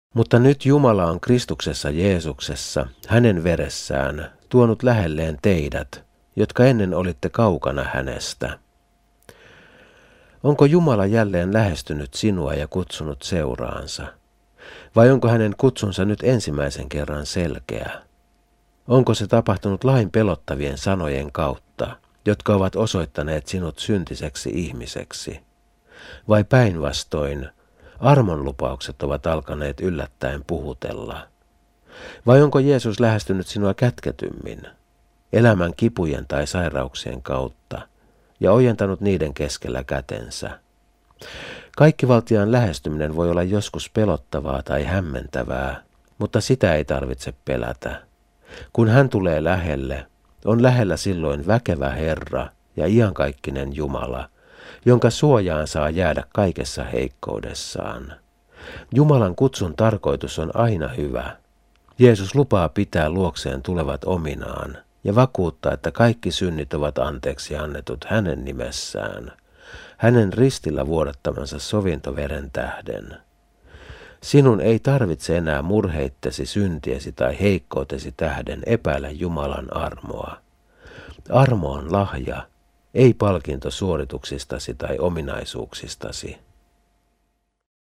Mutta nyt Jumala on Kristuksessa Jeesuksessa, hänen veressään, tuonut lähelleen teidät, jotka ennen olitte kaukana hänestä. Onko Jumala jälleen lähestynyt sinua ja kutsunut seuraansa? Vai onko hänen kutsunsa nyt ensimmäisen kerran selkeä? Onko se tapahtunut lain pelottavien sanojen kautta, jotka ovat osoittaneet sinut syntiseksi ihmiseksi? Vai päinvastoin, armonlupaukset ovat alkaneet yllättäen puhutella? Vai onko Jeesus lähestynyt sinua kätketymmin, elämän kipujen tai sairauksien kautta, ja ojentanut niiden keskellä kätensä? Kaikkivaltiaan lähestyminen voi olla joskus pelottavaa tai hämmentävää, mutta sitä ei tarvitse pelätä. Kun hän tulee lähelle, on lähellä silloin väkevä Herra ja iankaikkinen Jumala, jonka suojaan saa jäädä kaikessa heikkoudessaan. Jumalan kutsun tarkoitus on aina hyvä. Jeesus lupaa pitää luokseen tulevat ominaan ja vakuuttaa, että kaikki synnit ovat anteeksi annetut hänen nimessään, hänen ristillä vuodattamansa sovintoveren tähden. Sinun ei tarvitse enää murheittesi, syntiesi tai heikkoutesi tähden epäillä Jumalan armoa. Armo on lahja, ei palkinto suorituksistasi tai ominaisuuksistasi.